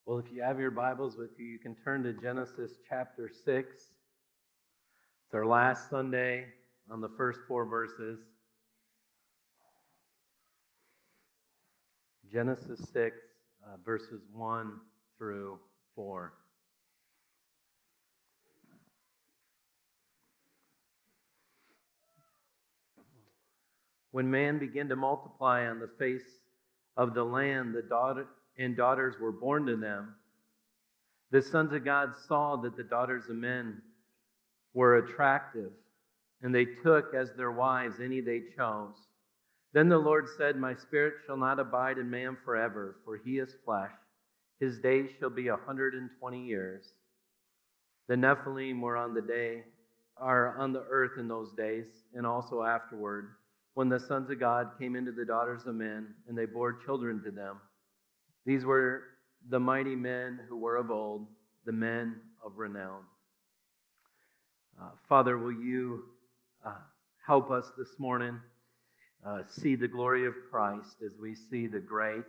Well, if you have your Bibles with you, you can turn to Genesis chapter 6. It's our last Sunday on the first 4 verses. Genesis 6, verses 1 through 4. When man began to multiply on the face of the land, the daughters were born to them. The sons of God saw that the daughters of men were attractive, and they took as their wives any they chose. Then the Lord said, My spirit shall not abide in man forever, for he is flesh. His days shall be 120 years. The Nephilim were on the earth in those days, and also afterward, when the sons of God came into the daughters of men, and they bore children to them. These were the mighty men who were of old, the men of renown. Father, will you help us this morning see the glory of Christ as we see the great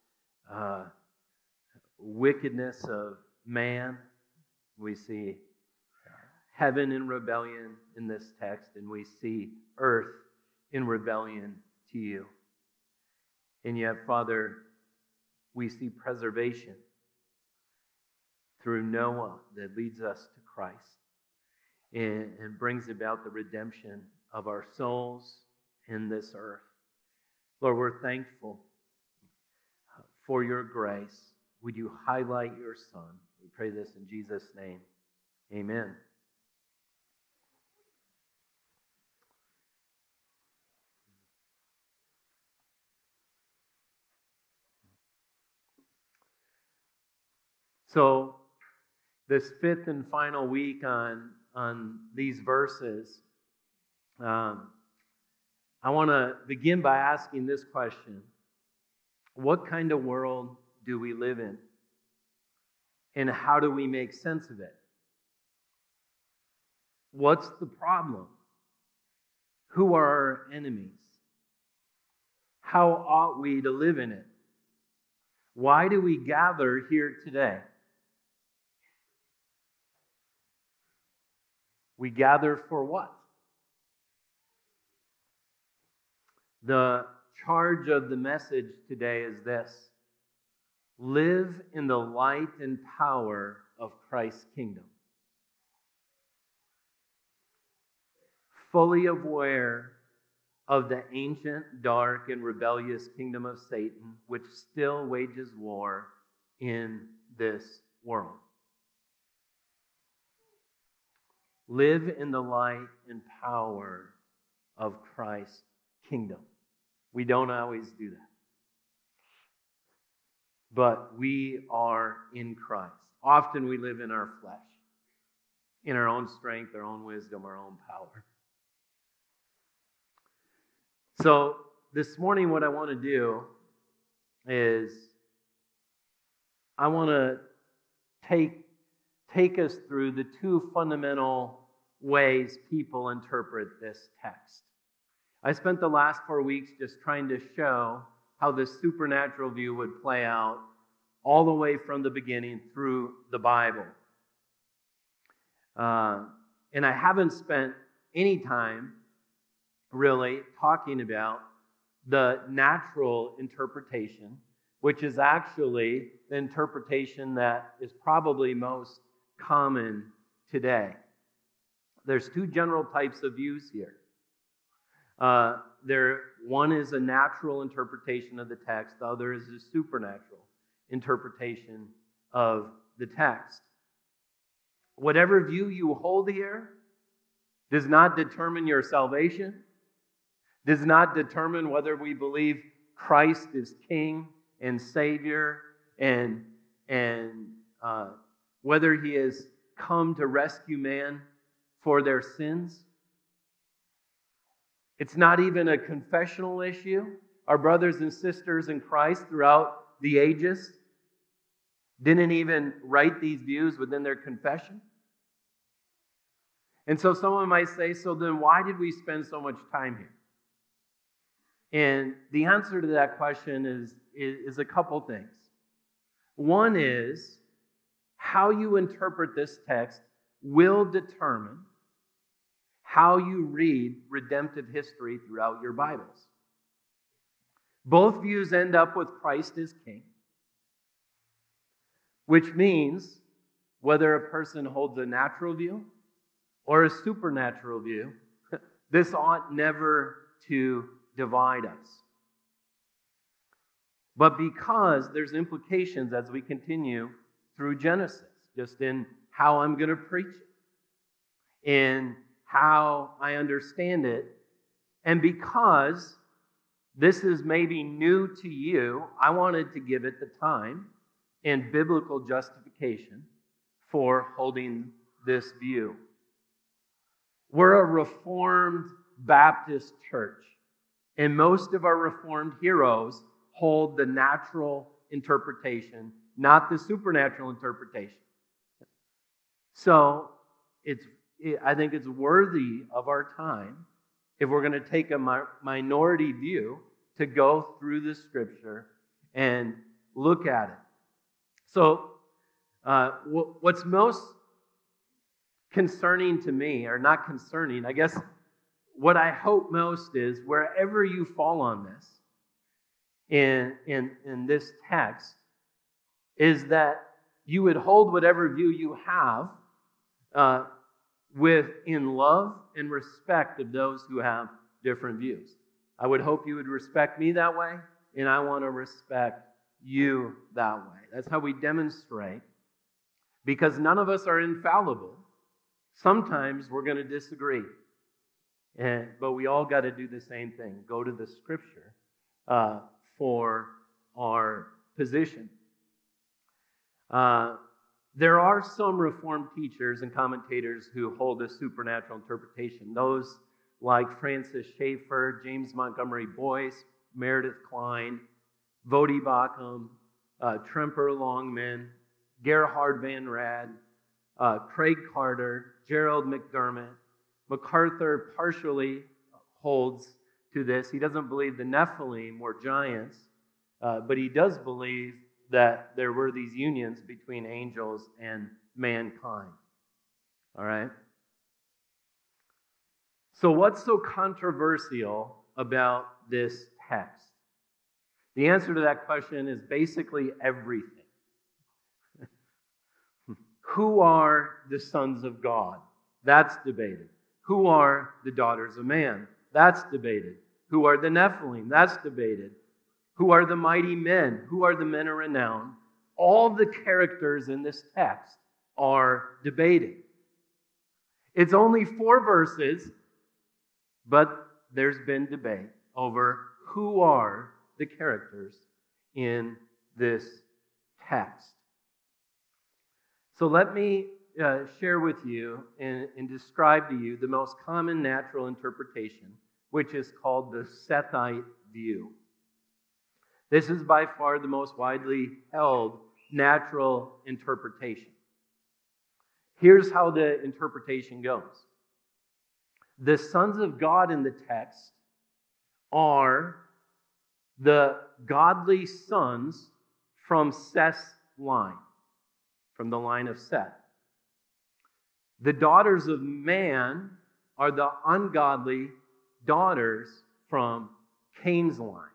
wickedness of man. We see heaven in rebellion in this text, and we see earth in rebellion to you. And yet, Father, we see preservation through Noah that leads us to Christ and brings about the redemption of our souls in this earth. Lord, we're thankful for your grace. Would you highlight your Son? We pray this in Jesus' name. Amen. So, this fifth and final week on these verses, I want to begin by asking this question. What kind of world do we live in? And how do we make sense of it? What's the problem? Who are our enemies? How ought we to live in it? Why do we gather here today? We gather for what? The charge of the message today is this: live in the light and power of Christ's kingdom. Fully aware of the ancient, dark, and rebellious kingdom of Satan, which still wages war in this world. Live in the light and power of Christ's kingdom. We don't always do that. But we are in Christ. Often we live in our flesh, in our own strength, our own wisdom, our own power. So this morning what I want to do is I want to take us through the two fundamental ways people interpret this text. I spent the last 4 weeks just trying to show how this supernatural view would play out all the way from the beginning through the Bible. And I haven't spent any time really talking about the natural interpretation, which is actually the interpretation that is probably most common today. There's two general types of views here. One is a natural interpretation of the text, the other is a supernatural interpretation of the text. Whatever view you hold here does not determine your salvation, does not determine whether we believe Christ is King and Savior and whether He has come to rescue man for their sins. It's not even a confessional issue. Our brothers and sisters in Christ throughout the ages didn't even write these views within their confession. And so someone might say, so then why did we spend so much time here? And the answer to that question is a couple things. One is how you interpret this text will determine how you read redemptive history throughout your Bibles. Both views end up with Christ as king, which means whether a person holds a natural view or a supernatural view, this ought never to divide us. But because there's implications as we continue through Genesis, just in how I'm going to preach it, in how I understand it, and because this is maybe new to you, I wanted to give it the time and biblical justification for holding this view. We're a Reformed Baptist church, and most of our Reformed heroes hold the natural interpretation, not the supernatural interpretation. So I think it's worthy of our time, if we're going to take a minority view, to go through the Scripture and look at it. So what's most concerning to me, or not concerning, I guess what I hope most is wherever you fall on this, in this text, is that you would hold whatever view you have in love and respect of those who have different views. I would hope you would respect me that way, and I want to respect you that way. That's how we demonstrate, because none of us are infallible. Sometimes we're going to disagree, but we all got to do the same thing: go to the Scripture for our position. There are some Reformed teachers and commentators who hold a supernatural interpretation. Those like Francis Schaeffer, James Montgomery Boyce, Meredith Kline, Voddie Baucham, Tremper Longman, Gerhard Van Rad, Craig Carter, Gerald McDermott. MacArthur partially holds to this. He doesn't believe the Nephilim were giants, but he does believe that there were these unions between angels and mankind. All right? So what's so controversial about this text? The answer to that question is basically everything. Who are the sons of God? That's debated. Who are the daughters of man? That's debated. Who are the Nephilim? That's debated. Who are the mighty men? Who are the men of renown? All the characters in this text are debated. It's only 4 verses, but there's been debate over who are the characters in this text. So let me share with you and describe to you the most common natural interpretation, which is called the Sethite view. This is by far the most widely held natural interpretation. Here's how the interpretation goes. The sons of God in the text are the godly sons from Seth's line, from the line of Seth. The daughters of man are the ungodly daughters from Cain's line.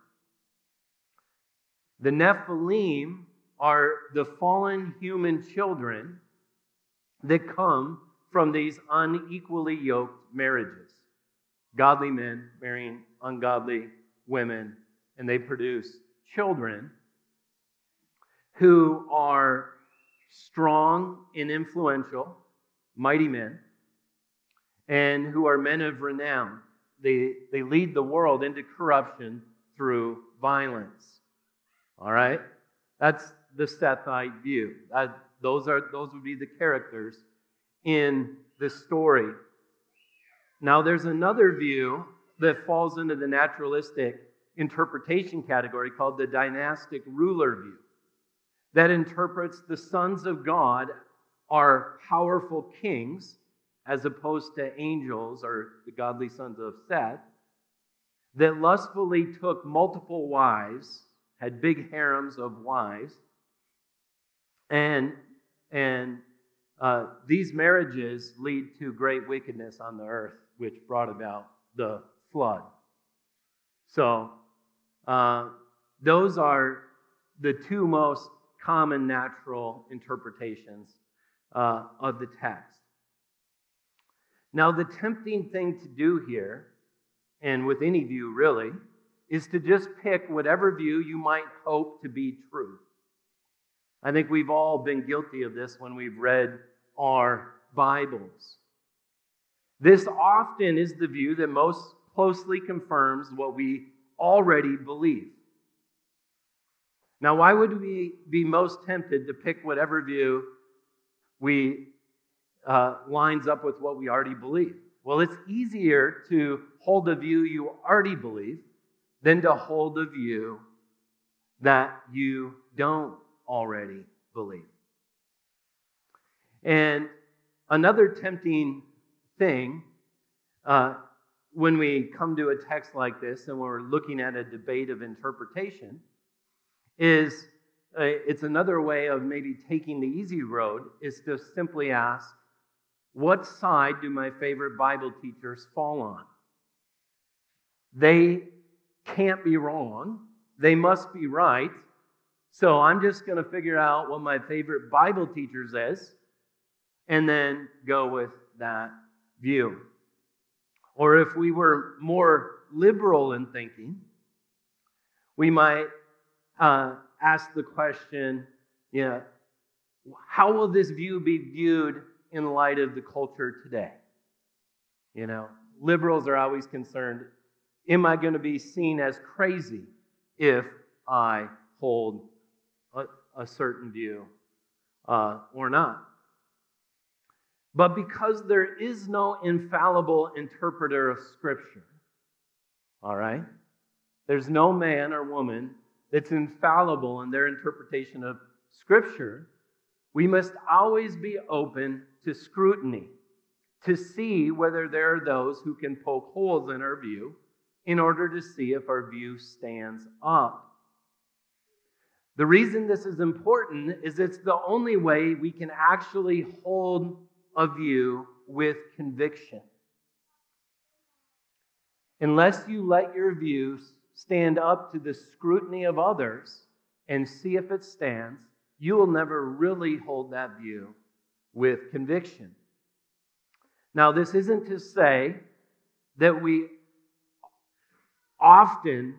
The Nephilim are the fallen human children that come from these unequally yoked marriages. Godly men marrying ungodly women, and they produce children who are strong and influential, mighty men, and who are men of renown. They lead the world into corruption through violence. All right? That's the Sethite view. Those would be the characters in this story. Now, there's another view that falls into the naturalistic interpretation category called the dynastic ruler view, that interprets the sons of God are powerful kings as opposed to angels or the godly sons of Seth, that lustfully took multiple wives, had big harems of wives, And these marriages lead to great wickedness on the earth, which brought about the flood. So those are the two most common natural interpretations of the text. Now, the tempting thing to do here, and with any view really, is to just pick whatever view you might hope to be true. I think we've all been guilty of this when we've read our Bibles. This often is the view that most closely confirms what we already believe. Now, why would we be most tempted to pick whatever view we lines up with what we already believe? Well, it's easier to hold a view you already believe than to hold a view that you don't already believe. And another tempting thing when we come to a text like this and we're looking at a debate of interpretation is it's another way of maybe taking the easy road is to simply ask, what side do my favorite Bible teachers fall on? They can't be wrong. They must be right. So I'm just going to figure out what my favorite Bible teacher says and then go with that view. Or if we were more liberal in thinking, we might ask the question, how will this view be viewed in light of the culture today? Liberals are always concerned, am I going to be seen as crazy if I hold a certain view or not? But because there is no infallible interpreter of Scripture, all right? There's no man or woman that's infallible in their interpretation of Scripture. We must always be open to scrutiny, to see whether there are those who can poke holes in our view in order to see if our view stands up. The reason this is important is it's the only way we can actually hold a view with conviction. Unless you let your views stand up to the scrutiny of others and see if it stands, you will never really hold that view with conviction. Now, this isn't to say that we often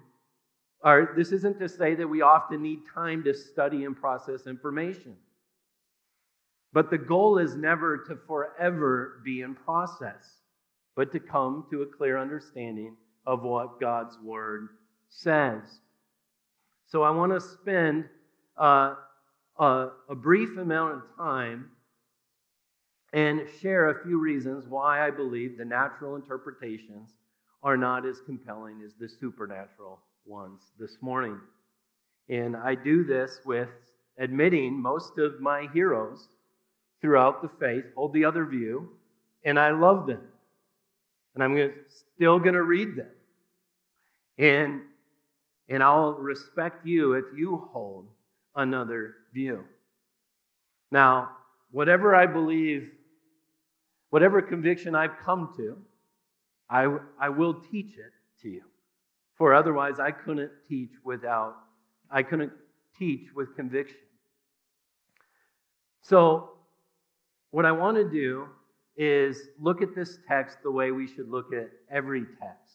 need time to study and process information. But the goal is never to forever be in process, but to come to a clear understanding of what God's Word says. So I want to spend a brief amount of time and share a few reasons why I believe the natural interpretations are not as compelling as the supernatural ones this morning. And I do this with admitting most of my heroes throughout the faith hold the other view, and I love them. And I'm still going to read them. And I'll respect you if you hold another view. Now, whatever I believe, whatever conviction I've come to, I will teach it to you. For otherwise, I couldn't teach with conviction. So, what I want to do is look at this text the way we should look at every text.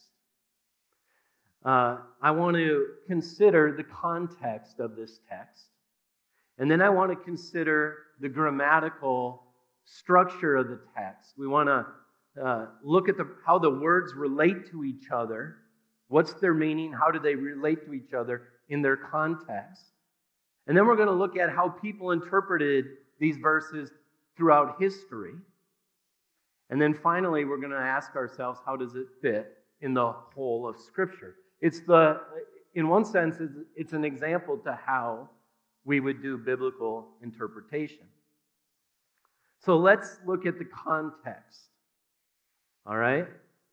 I want to consider the context of this text. And then I want to consider the grammatical structure of the text. We want to look at how the words relate to each other. What's their meaning? How do they relate to each other in their context? And then we're going to look at how people interpreted these verses throughout history. And then finally, we're going to ask ourselves, how does it fit in the whole of Scripture? In one sense, it's an example to how we would do biblical interpretation. So let's look at the context. All right?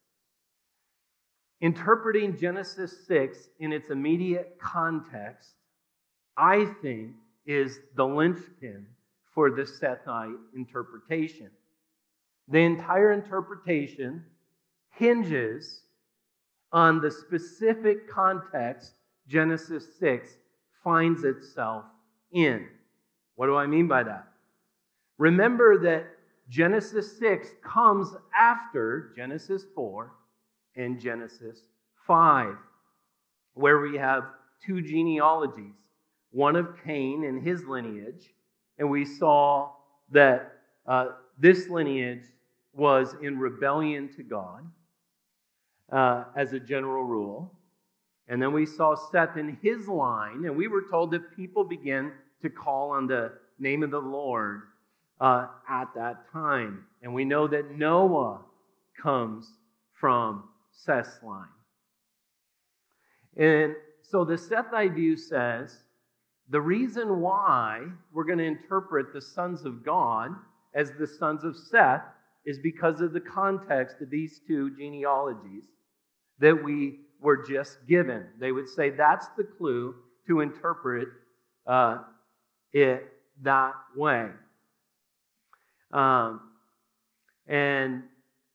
Interpreting Genesis 6 in its immediate context, I think, is the linchpin for the Sethite interpretation. The entire interpretation hinges on the specific context Genesis 6 finds itself in. What do I mean by that? Remember that Genesis 6 comes after Genesis 4 and Genesis 5, where we have two genealogies, one of Cain and his lineage, and we saw that this lineage was in rebellion to God as a general rule. And then we saw Seth in his line, and we were told that people began to call on the name of the Lord at that time. And we know that Noah comes from Seth's line. And so the Sethite view says the reason why we're going to interpret the sons of God as the sons of Seth is because of the context of these two genealogies that we were just given. They would say that's the clue to interpret it that way. And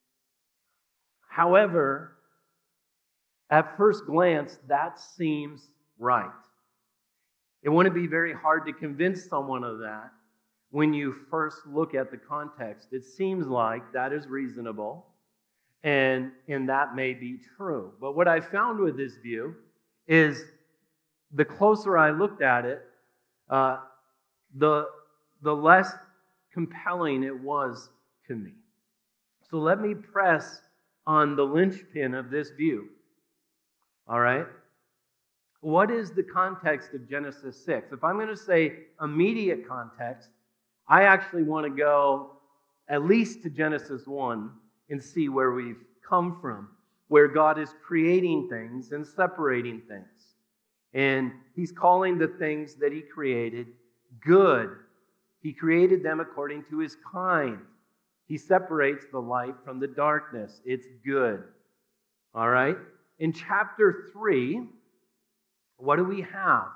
however, at first glance, that seems right. It wouldn't be very hard to convince someone of that when you first look at the context. It seems like that is reasonable, and that may be true. But what I found with this view is the closer I looked at it, the less compelling it was to me. So let me press on the linchpin of this view. All right? What is the context of Genesis 6? If I'm going to say immediate context, I actually want to go at least to Genesis 1 and see where we've come from, where God is creating things and separating things. And He's calling the things that He created good. He created them according to His kind. He separates the light from the darkness. It's good. All right? In chapter 3, what do we have?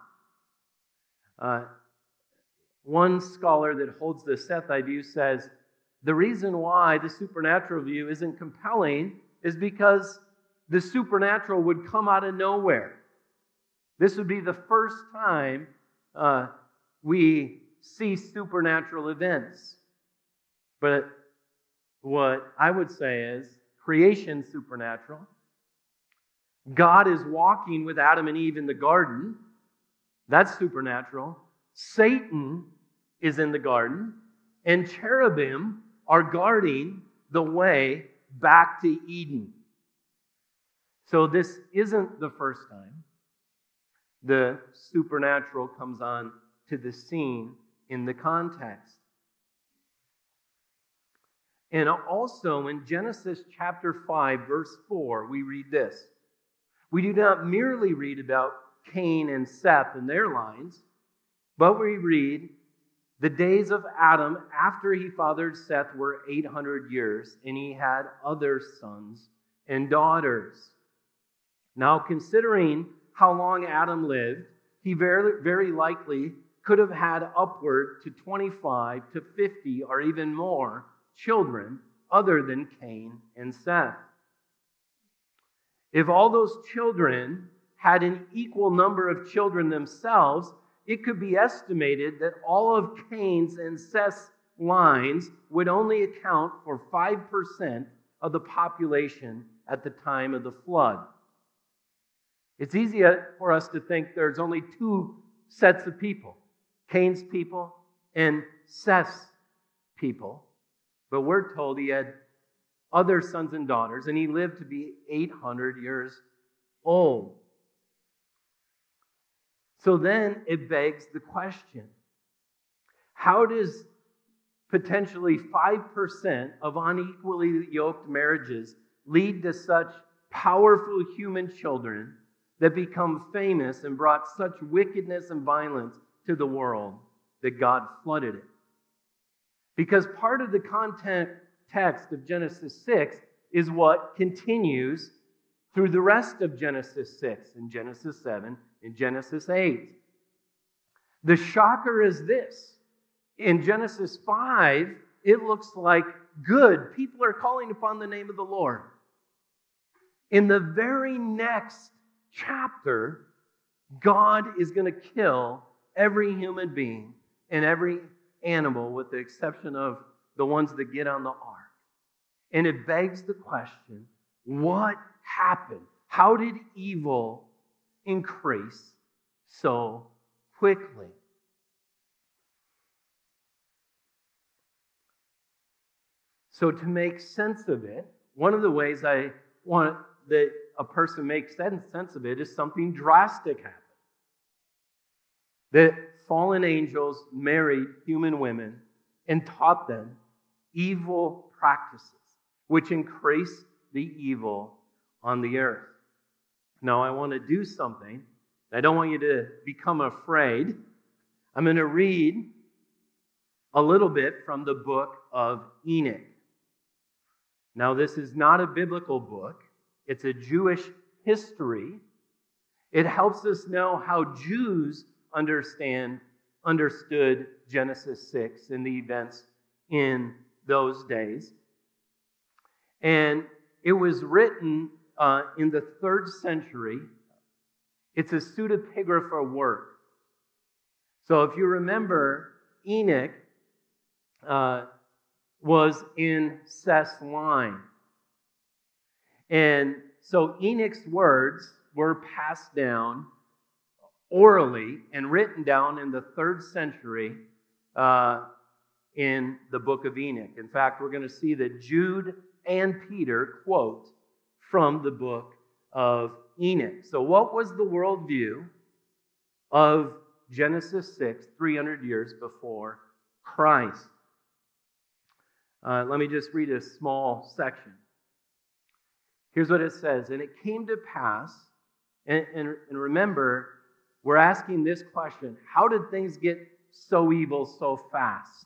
One scholar that holds the Sethite view says the reason why the supernatural view isn't compelling is because the supernatural would come out of nowhere. This would be the first time we see supernatural events. But what I would say is creation supernatural. God is walking with Adam and Eve in the garden. That's supernatural. Satan is in the garden, and cherubim are guarding the way back to Eden. So this isn't the first time the supernatural comes on to the scene in the context. And also in Genesis chapter 5, verse 4, we read this. We do not merely read about Cain and Seth and their lines, but we read the days of Adam after he fathered Seth were 800 years, and he had other sons and daughters. Now, considering how long Adam lived, he very, very likely could have had upward to 25 to 50 or even more children other than Cain and Seth. If all those children had an equal number of children themselves, it could be estimated that all of Cain's and Seth's lines would only account for 5% of the population at the time of the flood. It's easy for us to think there's only two sets of people, Cain's people and Seth's people. But we're told he had other sons and daughters, and he lived to be 800 years old. So then it begs the question, how does potentially 5% of unequally yoked marriages lead to such powerful human children that become famous and brought such wickedness and violence to the world that God flooded it? Because part of the context of Genesis 6 is what continues through the rest of Genesis 6 and Genesis 7 and Genesis 8. The shocker is this. In Genesis 5, it looks like good. People are calling upon the name of the Lord. In the very next chapter, God is going to kill every human being and every animal with the exception of the ones that get on the ark. And it begs the question, what happened? How did evil increase so quickly? So to make sense of it, one of the ways I want that a person makes sense of it is something drastic happened. That fallen angels married human women and taught them evil practices, which increased the evil on the earth. Now, I want to do something. I don't want you to become afraid. I'm going to read a little bit from the book of Enoch. Now, this is not a biblical book. It's a Jewish history. It helps us know how Jews understood Genesis 6 and the events in those days. And it was written in the 3rd century. It's a pseudepigrapha work. So if you remember, Enoch was in Seth's line. And so Enoch's words were passed down orally and written down in the 3rd century in the book of Enoch. In fact, we're going to see that Jude and Peter quote from the book of Enoch. So what was the worldview of Genesis 6, 300 years before Christ? Let me just read a small section. Here's what it says. And it came to pass, and remember, we're asking this question, how did things get so evil so fast?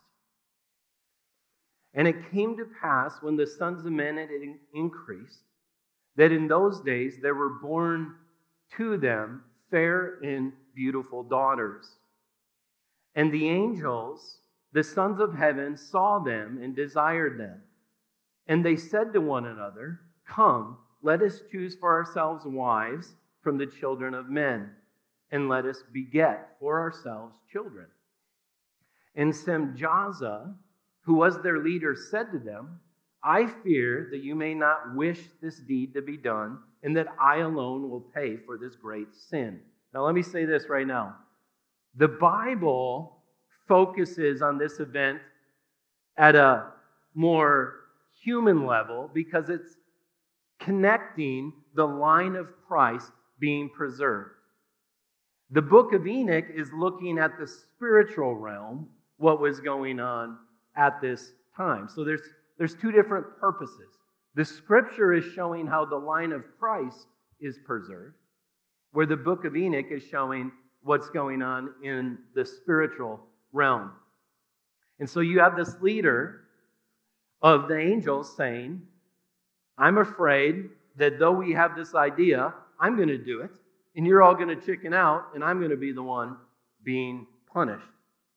And it came to pass when the sons of men had increased, that in those days there were born to them fair and beautiful daughters. And the angels, the sons of heaven, saw them and desired them. And they said to one another, come, let us choose for ourselves wives from the children of men, and let us beget for ourselves children. And Semjaza, who was their leader, said to them, I fear that you may not wish this deed to be done, and that I alone will pay for this great sin. Now let me say this right now. The Bible focuses on this event at a more human level because it's connecting the line of Christ being preserved. The book of Enoch is looking at the spiritual realm, what was going on at this time. So there's two different purposes. The scripture is showing how the line of Christ is preserved, where the book of Enoch is showing what's going on in the spiritual realm. And so you have this leader of the angels saying, I'm afraid that though we have this idea, I'm going to do it, and you're all going to chicken out, and I'm going to be the one being punished.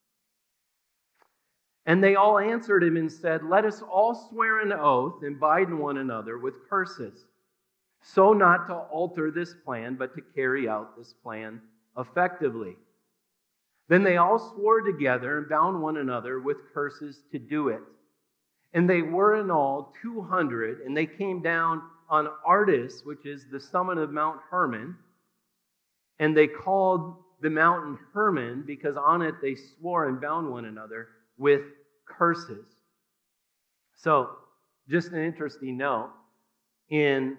And they all answered him and said, let us all swear an oath and bind one another with curses, so not to alter this plan, but to carry out this plan effectively. Then they all swore together and bound one another with curses to do it. And they were in all 200, and they came down on Ardis, which is the summit of Mount Hermon, and they called the mountain Hermon because on it they swore and bound one another with curses. So, just an interesting note, in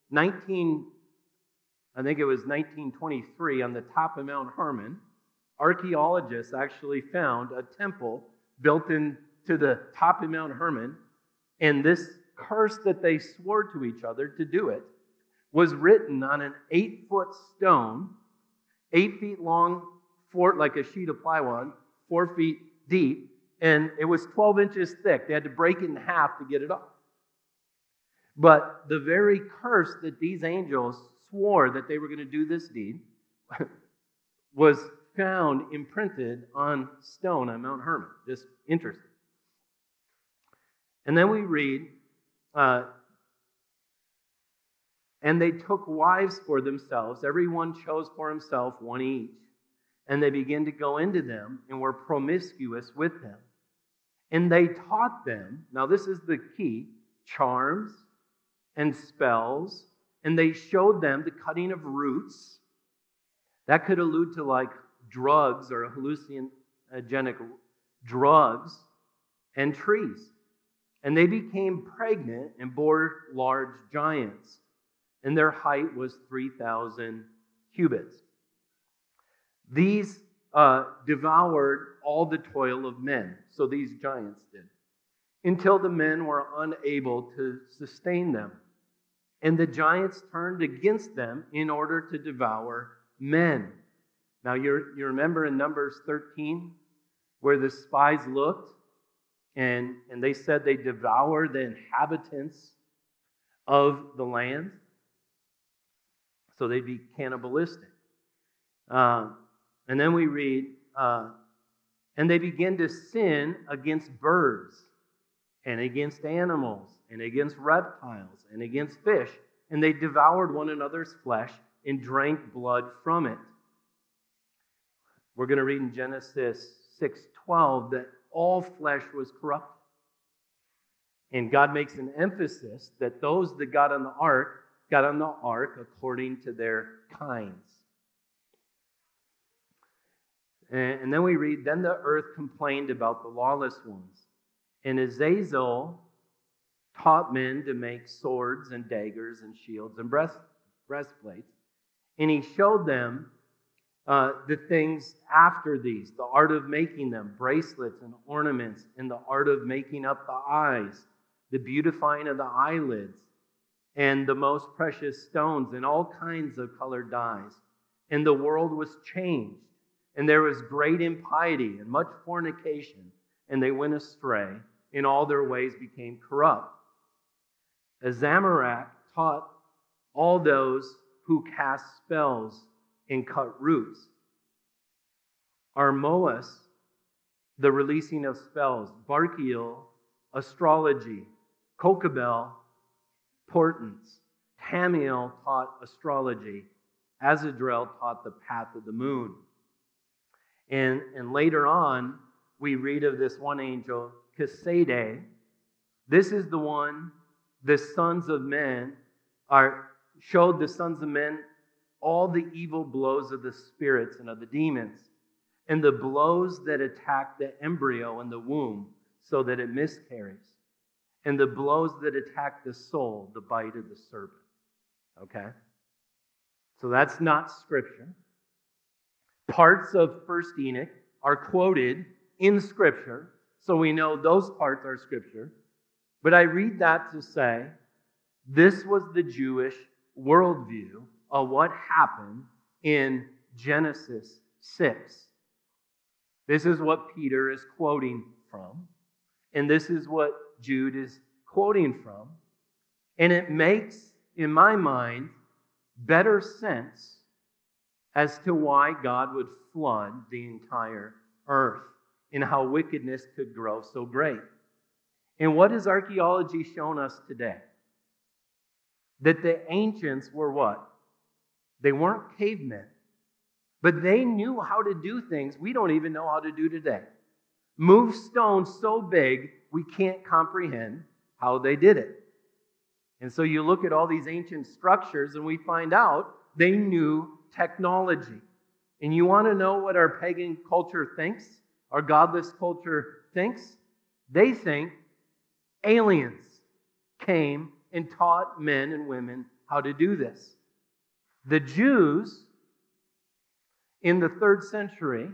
1923, on the top of Mount Hermon, archaeologists actually found a temple built into the top of Mount Hermon, and this curse that they swore to each other to do it was written on an 8-foot stone, 8 feet long, like a sheet of plywood, 4 feet deep, and it was 12 inches thick. They had to break it in half to get it off. But the very curse that these angels swore that they were going to do this deed was found imprinted on stone on Mount Hermon. Just interesting. And then we read, and they took wives for themselves. Everyone chose for himself one each. And they began to go into them and were promiscuous with them. And they taught them, now this is the key, charms and spells. And they showed them the cutting of roots. That could allude to like drugs or hallucinogenic drugs and trees. And they became pregnant and bore large giants. And their height was 3,000 cubits. These devoured all the toil of men. So these giants did. Until the men were unable to sustain them. And the giants turned against them in order to devour men. Now you remember in Numbers 13 where the spies looked and they said they devoured the inhabitants of the land. So they'd be cannibalistic. And then we read, and they began to sin against birds and against animals and against reptiles and against fish. And they devoured one another's flesh and drank blood from it. We're going to read in Genesis 6:12 that all flesh was corrupted. And God makes an emphasis that those that got on the ark according to their kinds. And then we read, then the earth complained about the lawless ones. And Azazel taught men to make swords and daggers and shields and breastplates. And he showed them the things after these, the art of making them, bracelets and ornaments, and the art of making up the eyes, the beautifying of the eyelids, and the most precious stones, and all kinds of colored dyes. And the world was changed, and there was great impiety and much fornication, and they went astray, and all their ways became corrupt. Azamach taught all those who cast spells and cut roots. Armoas, the releasing of spells. Barkiel, astrology. Kokabel, portents. Tamiel taught astrology. Azadrel taught the path of the moon. And later on, we read of this one angel, Kesede. This is the one the sons of men showed the sons of men all the evil blows of the spirits and of the demons, and the blows that attack the embryo in the womb so that it miscarries, and the blows that attack the soul, the bite of the serpent. Okay? So that's not Scripture. Parts of 1 Enoch are quoted in Scripture, so we know those parts are Scripture. But I read that to say this was the Jewish worldview of what happened in Genesis 6. This is what Peter is quoting from, and this is what Jude is quoting from. And it makes, in my mind, better sense as to why God would flood the entire earth and how wickedness could grow so great. And what has archaeology shown us today? That the ancients were what? They weren't cavemen, but they knew how to do things we don't even know how to do today. Move stones so big we can't comprehend how they did it. And so you look at all these ancient structures and we find out they knew technology. And you want to know what our pagan culture thinks? Our godless culture thinks? They think aliens came and taught men and women how to do this. The Jews in the 3rd century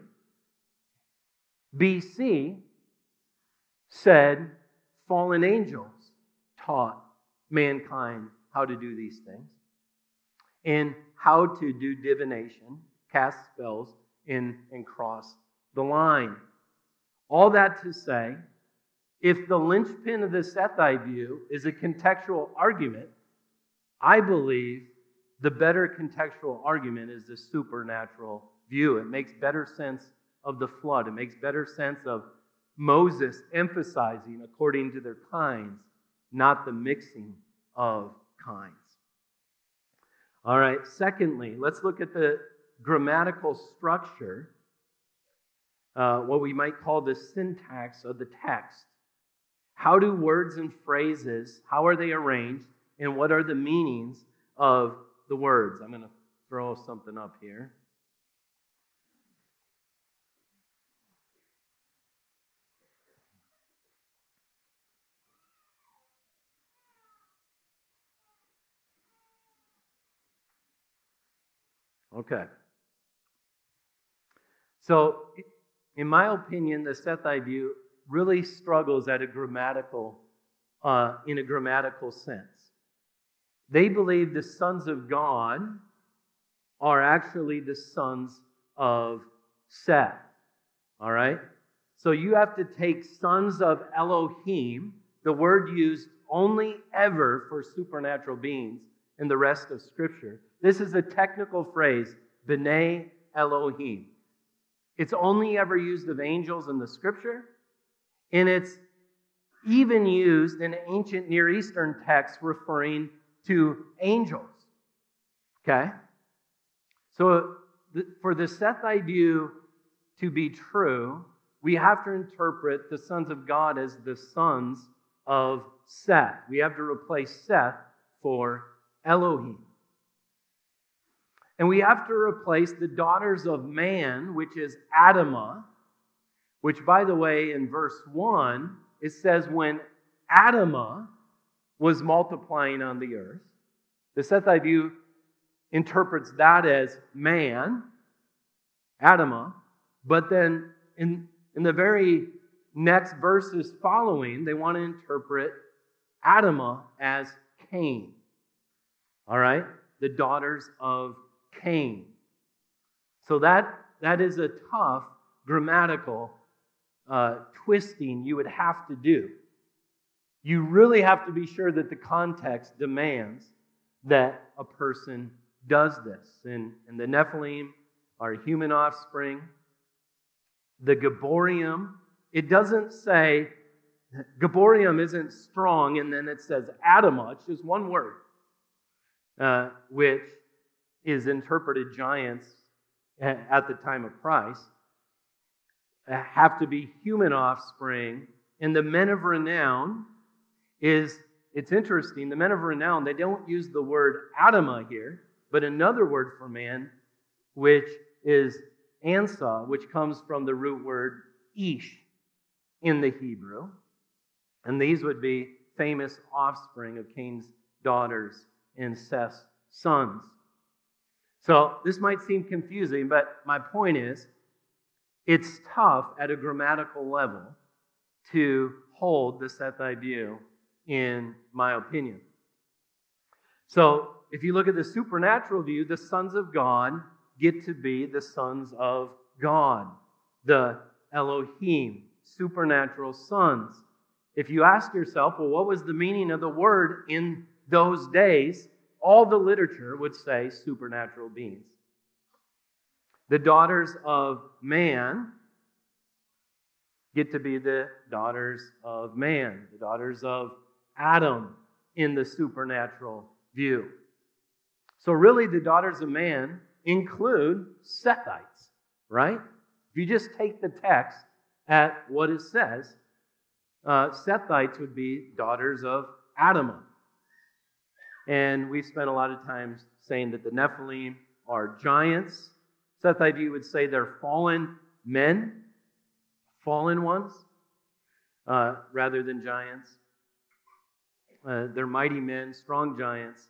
BC said fallen angels taught mankind how to do these things and how to do divination, cast spells, and cross the line. All that to say, if the linchpin of the Sethite view is a contextual argument, I believe the better contextual argument is the supernatural view. It makes better sense of the flood. It makes better sense of Moses emphasizing according to their kinds, not the mixing of kinds. All right, secondly, let's look at the grammatical structure, what we might call the syntax of the text. How do words and phrases, how are they arranged, and what are the meanings of the words? I'm going to throw something up here. Okay. So, in my opinion, the Sethite view really struggles at in a grammatical sense. They believe the sons of God are actually the sons of Seth. All right? So you have to take sons of Elohim, the word used only ever for supernatural beings in the rest of Scripture. This is a technical phrase, B'nai Elohim. It's only ever used of angels in the Scripture, and it's even used in ancient Near Eastern texts referring to angels. Okay? So for the Sethite view to be true, we have to interpret the sons of God as the sons of Seth. We have to replace Seth for Elohim. And we have to replace the daughters of man, which is Adamah, which, by the way, in verse 1, it says when Adamah was multiplying on the earth, the Sethite view interprets that as man, Adamah, but then in the very next verses following, they want to interpret Adamah as Cain. All right? The daughters of Cain. So that is a tough grammatical twisting you would have to do. You really have to be sure that the context demands that a person does this. And the Nephilim are human offspring. The Gaborium, it doesn't say, Gaborium isn't strong, and then it says Adamah. It's just one word, which is interpreted giants at the time of Christ, have to be human offspring. And the men of renown it's interesting, the men of renown, they don't use the word Adamah here, but another word for man, which is Ansah, which comes from the root word Ish in the Hebrew. And these would be famous offspring of Cain's daughters and Seth's sons. So this might seem confusing, but my point is, it's tough at a grammatical level to hold the Sethite view, in my opinion. So if you look at the supernatural view, the sons of God get to be the sons of God, the Elohim, supernatural sons. If you ask yourself, well, what was the meaning of the word in those days? All the literature would say supernatural beings. The daughters of man get to be the daughters of man, the daughters of Adam in the supernatural view. So really, the daughters of man include Sethites, right? If you just take the text at what it says, Sethites would be daughters of Adamah. And we've spent a lot of time saying that the Nephilim are giants. Sethite view would say they're fallen men, fallen ones, rather than giants. They're mighty men, strong giants,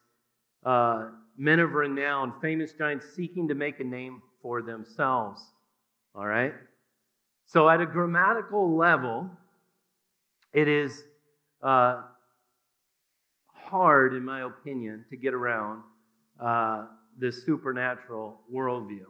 men of renown, famous giants seeking to make a name for themselves. All right? So at a grammatical level, it is hard, in my opinion, to get around the supernatural worldview.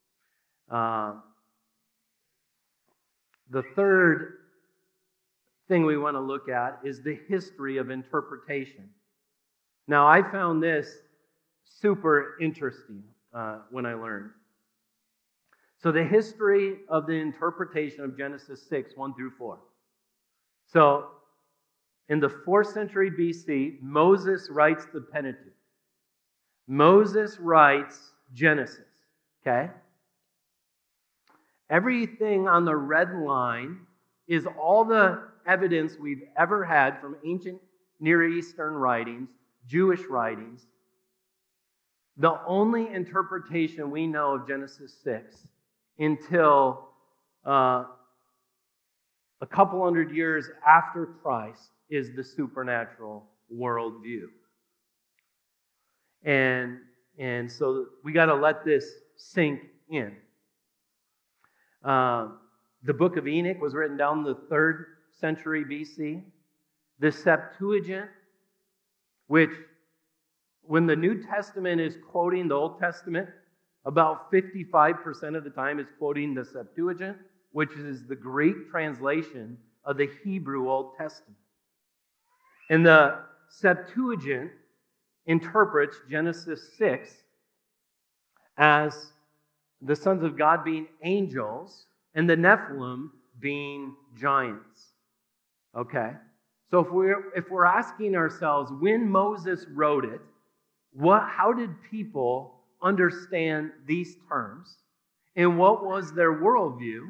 The third thing we want to look at is the history of interpretation. Now, I found this super interesting when I learned. So the history of the interpretation of Genesis 6, 1 through 4. So in the 4th century BC, Moses writes the Pentateuch. Moses writes Genesis, okay? Everything on the red line is all the evidence we've ever had from ancient Near Eastern writings, Jewish writings. The only interpretation we know of Genesis 6 until a couple hundred years after Christ is the supernatural worldview. And so we got to let this sink in. The book of Enoch was written down in the 3rd century BC. The Septuagint, which when the New Testament is quoting the Old Testament, about 55% of the time is quoting the Septuagint, which is the Greek translation of the Hebrew Old Testament. And the Septuagint interprets Genesis 6 as the sons of God being angels and the Nephilim being giants. Okay? So if we're asking ourselves when Moses wrote it, how did people understand these terms? And what was their worldview?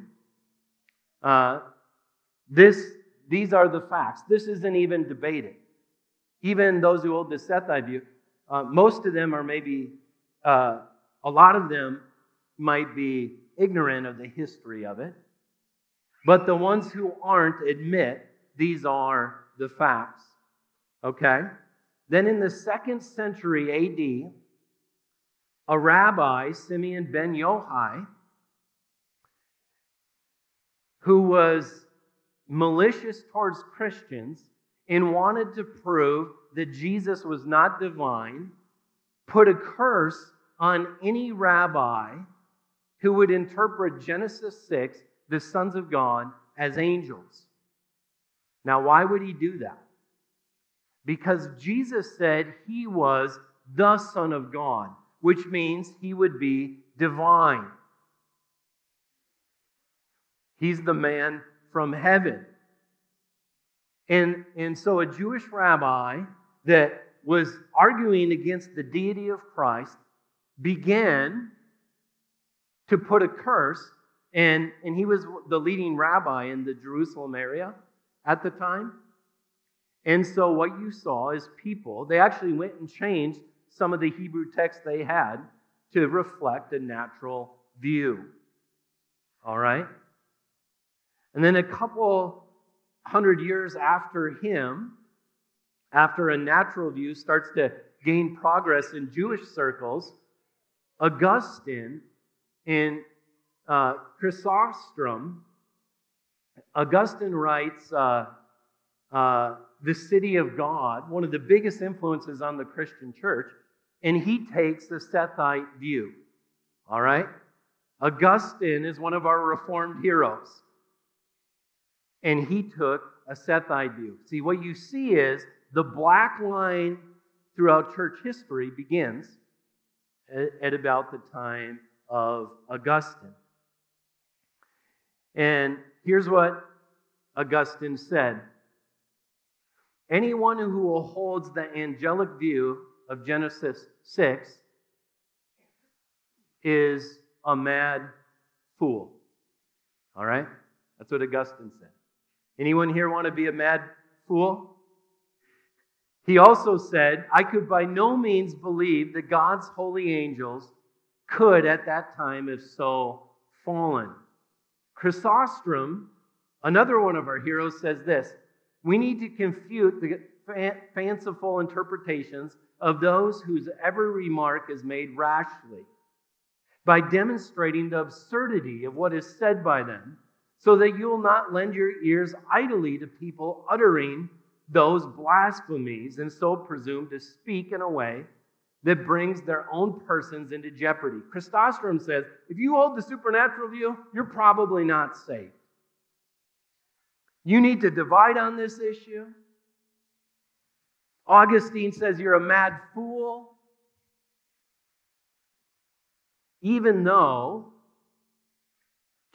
These are the facts. This isn't even debated. Even those who hold the Sethite view, most of them are maybe, a lot of them might be ignorant of the history of it. But the ones who aren't admit these are the facts. Okay? Then in the 2nd century AD, a rabbi, Simeon ben Yochai, who was malicious towards Christians and wanted to prove that Jesus was not divine, put a curse on any rabbi who would interpret Genesis 6, the sons of God, as angels. Now, why would he do that? Because Jesus said he was the Son of God, which means he would be divine. He's the man from heaven. And so a Jewish rabbi that was arguing against the deity of Christ began to put a curse, and he was the leading rabbi in the Jerusalem area at the time. And so what you saw is people, they actually went and changed some of the Hebrew text they had to reflect a natural view. All right? And then a couple hundred years after him, after a natural view starts to gain progress in Jewish circles, Augustine in Chrysostom, Augustine writes The City of God, one of the biggest influences on the Christian church, and he takes the Sethite view. All right? Augustine is one of our Reformed heroes. And he took a Sethite view. See, what you see is the black line throughout church history begins at about the time of Augustine. And here's what Augustine said. Anyone who holds the angelic view of Genesis 6 is a mad fool. All right? That's what Augustine said. Anyone here want to be a mad fool? He also said, I could by no means believe that God's holy angels could at that time have so fallen. Chrysostom, another one of our heroes, says this: we need to confute the fanciful interpretations of those whose every remark is made rashly by demonstrating the absurdity of what is said by them, so that you will not lend your ears idly to people uttering those blasphemies and so presume to speak in a way that brings their own persons into jeopardy. Chrysostom says, if you hold the supernatural view, you're probably not saved. You need to divide on this issue. Augustine says you're a mad fool. Even though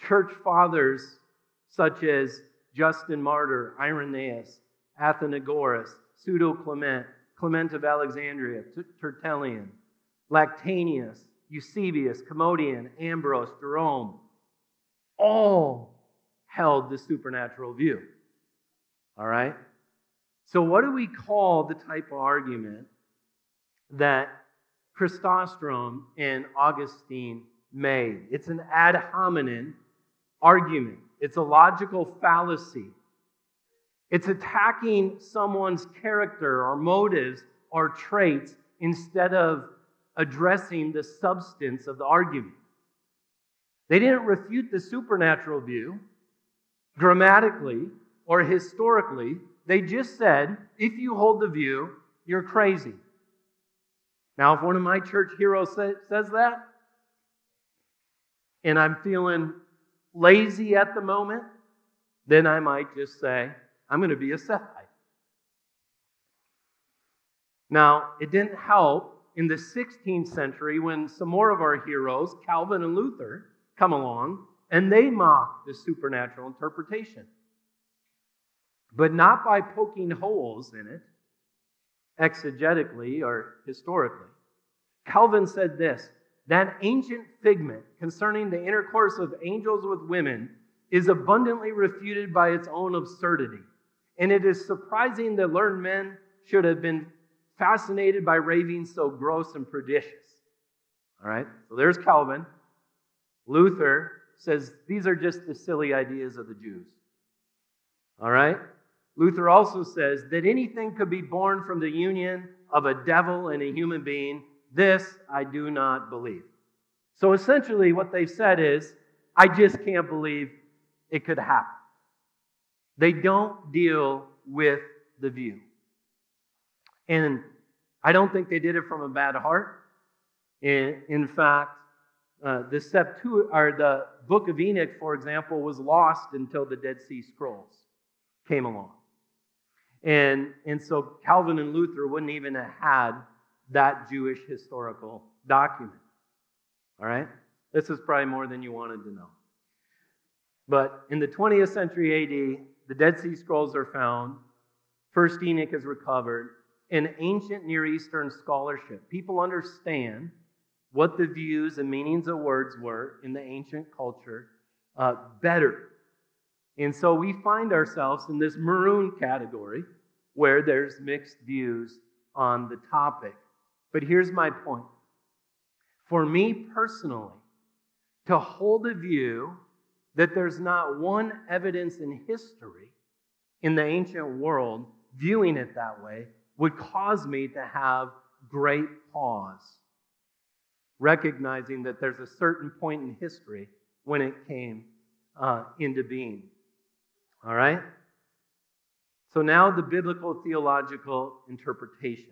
church fathers such as Justin Martyr, Irenaeus, Athenagoras, Pseudo-Clement, Clement of Alexandria, Tertullian, Lactantius, Eusebius, Commodian, Ambrose, Jerome, all held the supernatural view. All right? So what do we call the type of argument that Chrysostom and Augustine made? It's an ad hominem argument. It's a logical fallacy. It's attacking someone's character or motives or traits instead of addressing the substance of the argument. They didn't refute the supernatural view grammatically or historically. They just said, if you hold the view, you're crazy. Now, if one of my church heroes says that, and I'm feeling lazy at the moment, then I might just say, I'm going to be a Sethite. Now, it didn't help in the 16th century when some more of our heroes, Calvin and Luther, come along, and they mock the supernatural interpretation. But not by poking holes in it, exegetically or historically. Calvin said this, that ancient figment concerning the intercourse of angels with women is abundantly refuted by its own absurdity. And it is surprising that learned men should have been fascinated by ravings so gross and prodigious. All right, so there's Calvin. Luther says these are just the silly ideas of the Jews. All right? Luther also says that anything could be born from the union of a devil and a human being. This I do not believe. So essentially what they've said is, I just can't believe it could happen. They don't deal with the view. And I don't think they did it from a bad heart. In fact, the Book of Enoch, for example, was lost until the Dead Sea Scrolls came along. And so Calvin and Luther wouldn't even have had that Jewish historical document. All right? This is probably more than you wanted to know. But in the 20th century AD, the Dead Sea Scrolls are found. First Enoch is recovered. In ancient Near Eastern scholarship, people understand what the views and meanings of words were in the ancient culture better. And so we find ourselves in this maroon category where there's mixed views on the topic. But here's my point. For me personally, to hold a view that there's not one evidence in history in the ancient world viewing it that way would cause me to have great pause, recognizing that there's a certain point in history when it came into being. All right? So now the biblical theological interpretation.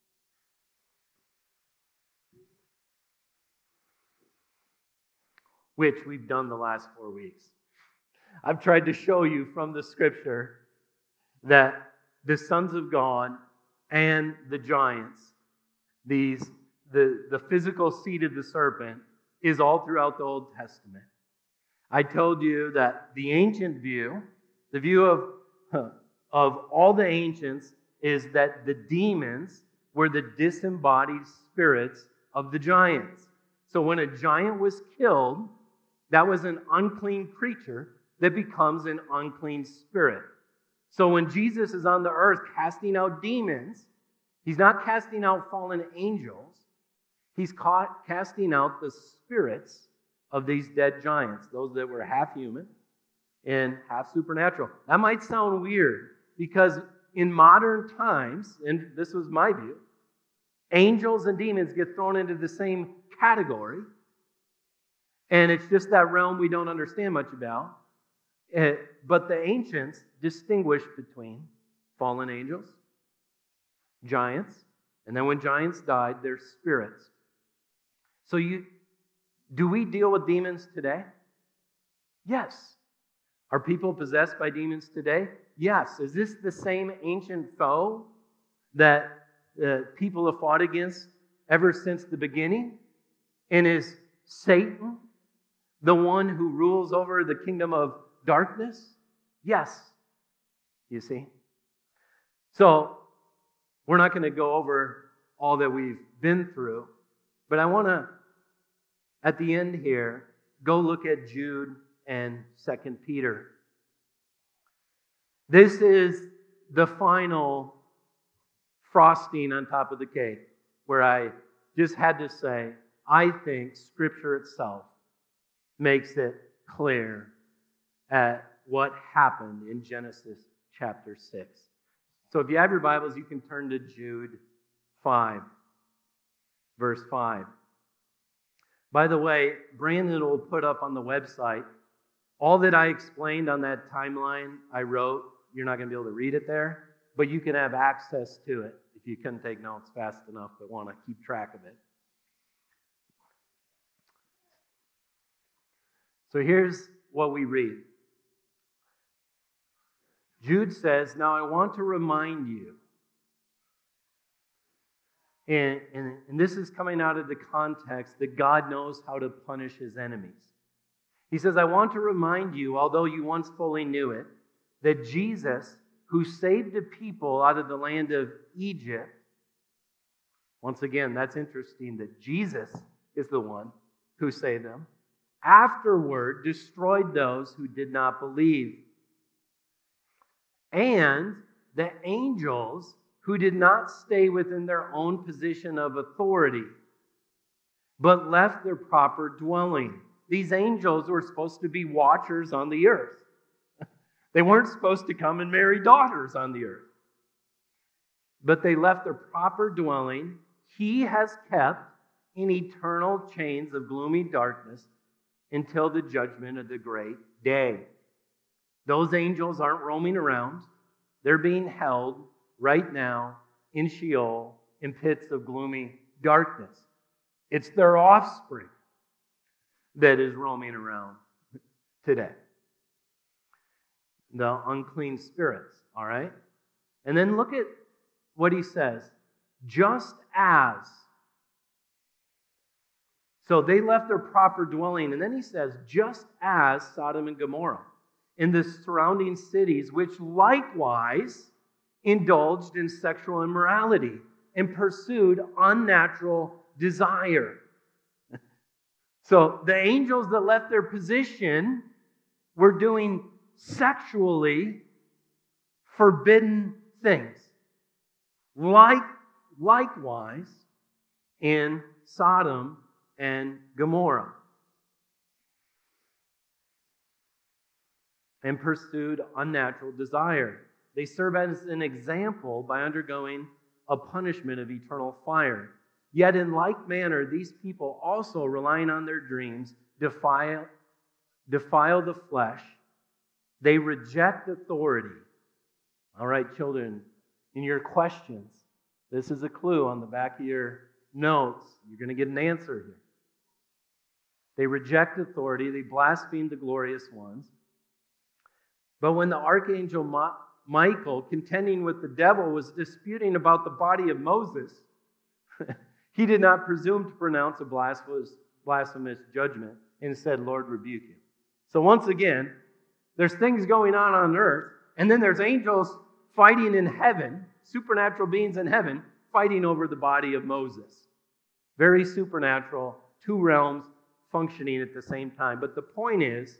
Which we've done the last 4 weeks. I've tried to show you from the scripture that the sons of God and the giants, the physical seed of the serpent, is all throughout the Old Testament. I told you that the ancient view, the view of all the ancients, is that the demons were the disembodied spirits of the giants. So when a giant was killed, that was an unclean creature that becomes an unclean spirit. So when Jesus is on the earth casting out demons, he's not casting out fallen angels. He's casting out the spirits of these dead giants, those that were half human and half supernatural. That might sound weird because in modern times, and this was my view, angels and demons get thrown into the same category. And it's just that realm we don't understand much about. But the ancients distinguished between fallen angels, giants, and then when giants died, their spirits. So do we deal with demons today? Yes. Are people possessed by demons today? Yes. Is this the same ancient foe that people have fought against ever since the beginning? And is Satan the one who rules over the kingdom of darkness? Yes. You see? So, we're not going to go over all that we've been through, but I want to, at the end here, go look at Jude and 2 Peter. This is the final frosting on top of the cake, where I just had to say, I think Scripture itself makes it clear at what happened in Genesis chapter 6. So if you have your Bibles, you can turn to Jude 5, verse 5. By the way, Brandon will put up on the website all that I explained on that timeline I wrote. You're not going to be able to read it there, but you can have access to it if you couldn't take notes fast enough but want to keep track of it. So here's what we read. Jude says, now I want to remind you, and this is coming out of the context that God knows how to punish his enemies. He says, I want to remind you, although you once fully knew it, that Jesus, who saved a people out of the land of Egypt, once again, that's interesting that Jesus is the one who saved them, afterward destroyed those who did not believe. And the angels who did not stay within their own position of authority, but left their proper dwelling. These angels were supposed to be watchers on the earth. They weren't supposed to come and marry daughters on the earth. But they left their proper dwelling. He has kept in eternal chains of gloomy darkness until the judgment of the great day. Those angels aren't roaming around. They're being held right now in Sheol, in pits of gloomy darkness. It's their offspring that is roaming around today. The unclean spirits, all right? And then look at what he says. Just as. So they left their proper dwelling. And then he says, just as Sodom and Gomorrah, in the surrounding cities, which likewise indulged in sexual immorality and pursued unnatural desire. So the angels that left their position were doing sexually forbidden things. Likewise in Sodom and Gomorrah. And pursued unnatural desire. They serve as an example by undergoing a punishment of eternal fire. Yet in like manner, these people also, relying on their dreams, defile the flesh. They reject authority. All right, children, in your questions, this is a clue on the back of your notes. You're going to get an answer here. They reject authority. They blaspheme the glorious ones. But when the archangel Michael, contending with the devil, was disputing about the body of Moses, he did not presume to pronounce a blasphemous judgment and said, Lord, rebuke him. So once again, there's things going on earth, and then there's angels fighting in heaven, supernatural beings in heaven, fighting over the body of Moses. Very supernatural, two realms functioning at the same time. But the point is,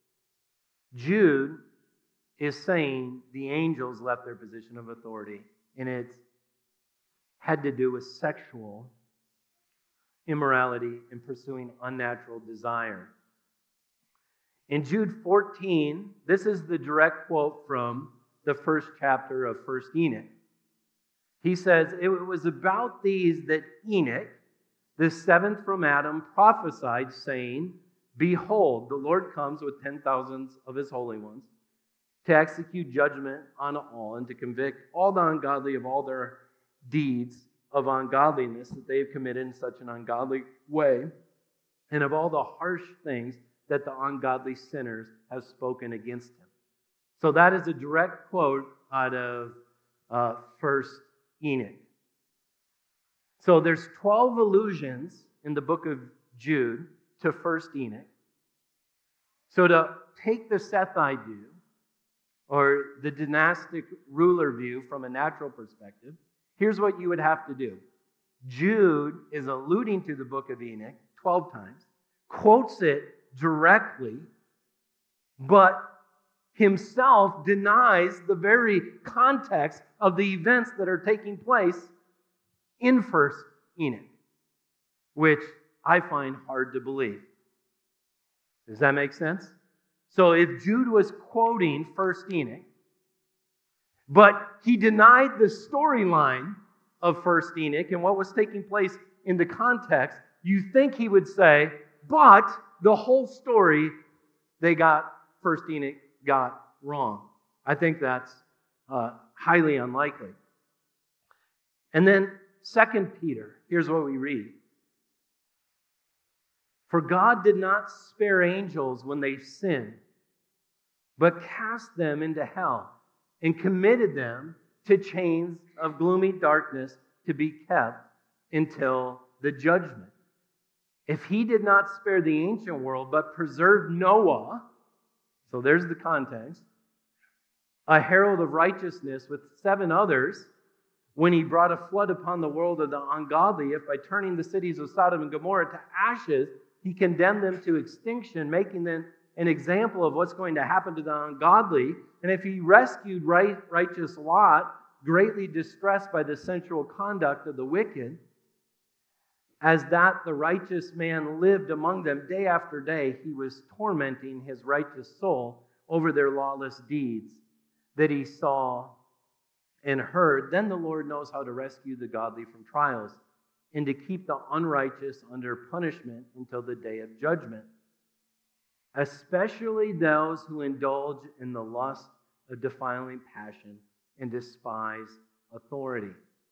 Jude is saying the angels left their position of authority, and it had to do with sexual immorality and pursuing unnatural desire. In Jude 14, this is the direct quote from the first chapter of 1 Enoch. He says, it was about these that Enoch, the seventh from Adam, prophesied, saying, behold, the Lord comes with 10,000s of his holy ones, to execute judgment on all, and to convict all the ungodly of all their deeds of ungodliness that they have committed in such an ungodly way, and of all the harsh things that the ungodly sinners have spoken against him. So that is a direct quote out of 1 Enoch. So there's 12 allusions in the book of Jude to 1 Enoch. So to take the Sethite view, or the dynastic ruler view from a natural perspective, here's what you would have to do. Jude is alluding to the book of Enoch 12 times, quotes it directly, but himself denies the very context of the events that are taking place in 1 Enoch, which I find hard to believe. Does that make sense? So if Jude was quoting 1 Enoch, but he denied the storyline of 1 Enoch and what was taking place in the context, you think he would say, but the whole story 1 Enoch got wrong. I think that's highly unlikely. And then 2 Peter, here's what we read. For God did not spare angels when they sinned, but cast them into hell and committed them to chains of gloomy darkness to be kept until the judgment. If he did not spare the ancient world, but preserved Noah, so there's the context, a herald of righteousness with 7 others, when he brought a flood upon the world of the ungodly, if by turning the cities of Sodom and Gomorrah to ashes, he condemned them to extinction, making them an example of what's going to happen to the ungodly. And if he rescued righteous Lot, greatly distressed by the sensual conduct of the wicked, as that the righteous man lived among them day after day, he was tormenting his righteous soul over their lawless deeds that he saw and heard. Then the Lord knows how to rescue the godly from trials and to keep the unrighteous under punishment until the day of judgment, especially those who indulge in the lust of defiling passion and despise authority.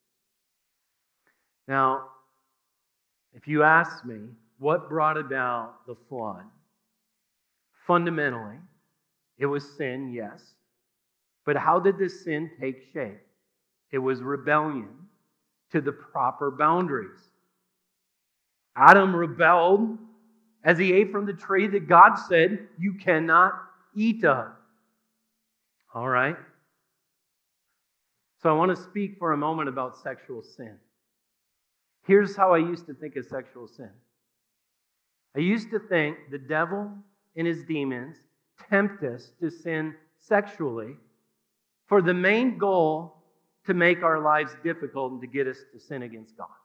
Now, if you ask me what brought about the flood, fundamentally, it was sin, yes. But how did this sin take shape? It was rebellion to the proper boundaries. Adam rebelled as he ate from the tree that God said you cannot eat of. All right? So I want to speak for a moment about sexual sin. Here's how I used to think of sexual sin. I used to think the devil and his demons tempt us to sin sexually for the main goal to make our lives difficult and to get us to sin against God.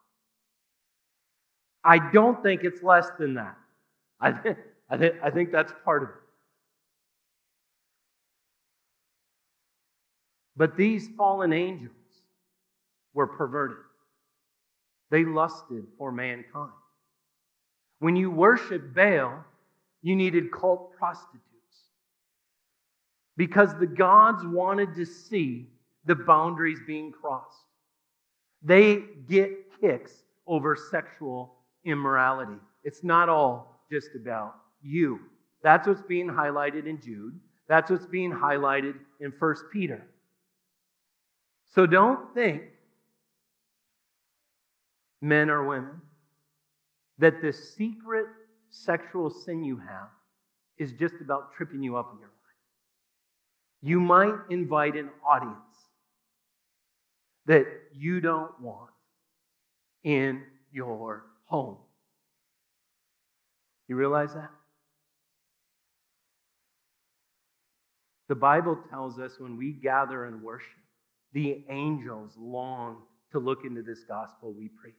I don't think it's less than that. I think that's part of it. But these fallen angels were perverted. They lusted for mankind. When you worship Baal, you needed cult prostitutes. Because the gods wanted to see the boundaries being crossed. They get kicks over sexual immorality. It's not all just about you. That's what's being highlighted in Jude. That's what's being highlighted in 1 Peter. So don't think, men or women, that the secret sexual sin you have is just about tripping you up in your life. You might invite an audience that you don't want in your home. You realize that? The Bible tells us when we gather and worship, the angels long to look into this gospel we preach.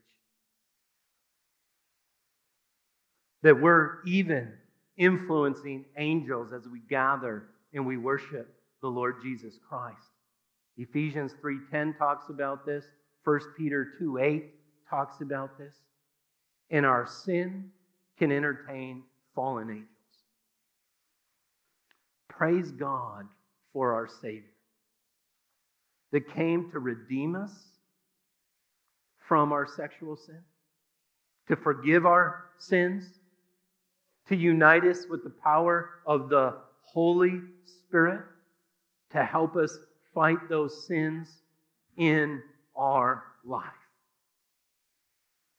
That we're even influencing angels as we gather and we worship the Lord Jesus Christ. Ephesians 3:10 talks about this. 1 Peter 2:8 talks about this. And our sin can entertain fallen angels. Praise God for our Savior that came to redeem us from our sexual sin, to forgive our sins, to unite us with the power of the Holy Spirit, to help us fight those sins in our life.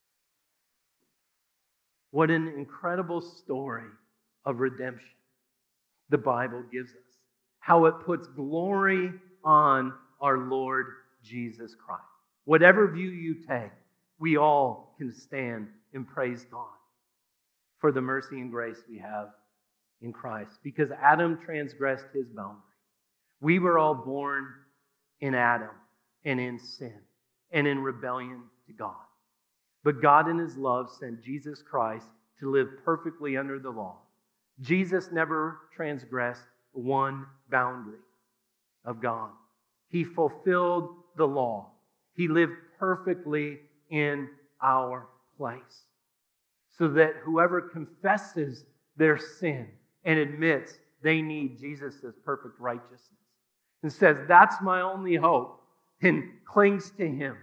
What an incredible story of redemption. the Bible gives us. How it puts glory on our Lord Jesus Christ. Whatever view you take, we all can stand and praise God for the mercy and grace we have in Christ. Because Adam transgressed his boundary. We were all born in Adam and in sin and in rebellion to God. But God in his love sent Jesus Christ to live perfectly under the law. Jesus never transgressed one boundary of God. He fulfilled the law. He lived perfectly in our place, so that whoever confesses their sin and admits they need Jesus' perfect righteousness and says, that's my only hope, and clings to him,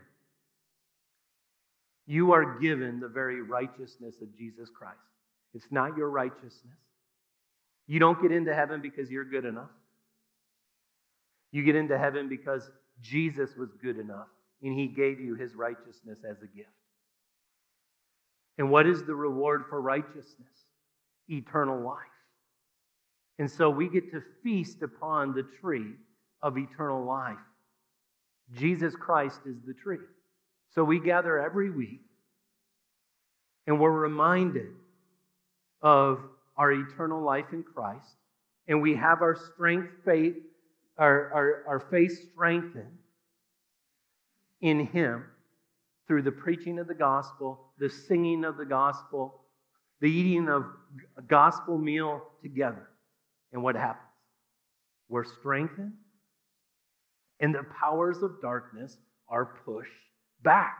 you are given the very righteousness of Jesus Christ. It's not your righteousness. You don't get into heaven because you're good enough. You get into heaven because Jesus was good enough, and he gave you his righteousness as a gift. And what is the reward for righteousness? Eternal life. And so we get to feast upon the tree of eternal life. Jesus Christ is the tree. So we gather every week, and we're reminded of our eternal life in Christ, and we have our faith strengthened in him through the preaching of the gospel, the singing of the gospel, the eating of a gospel meal together. And what happens? We're strengthened, and the powers of darkness are pushed back.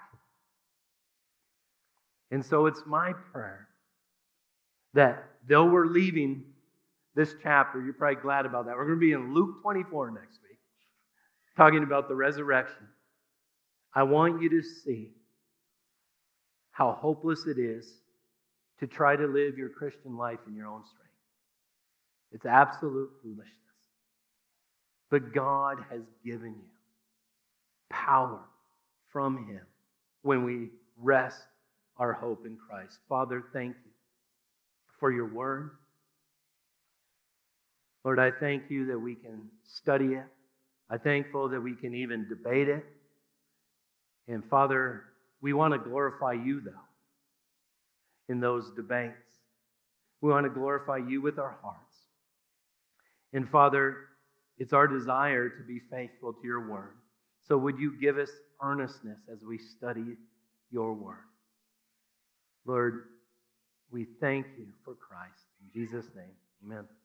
And so it's my prayer that though we're leaving this chapter, you're probably glad about that. We're going to be in Luke 24 next week, talking about the resurrection. I want you to see how hopeless it is to try to live your Christian life in your own strength. It's absolute foolishness. But God has given you power from him when we rest our hope in Christ. Father, thank you for your word. Lord, I thank you that we can study it. I'm thankful that we can even debate it. And Father, we want to glorify you, though, in those debates. We want to glorify you with our hearts. And Father, it's our desire to be faithful to your word. So would you give us earnestness as we study your word? Lord, we thank you for Christ. In Jesus' name, amen.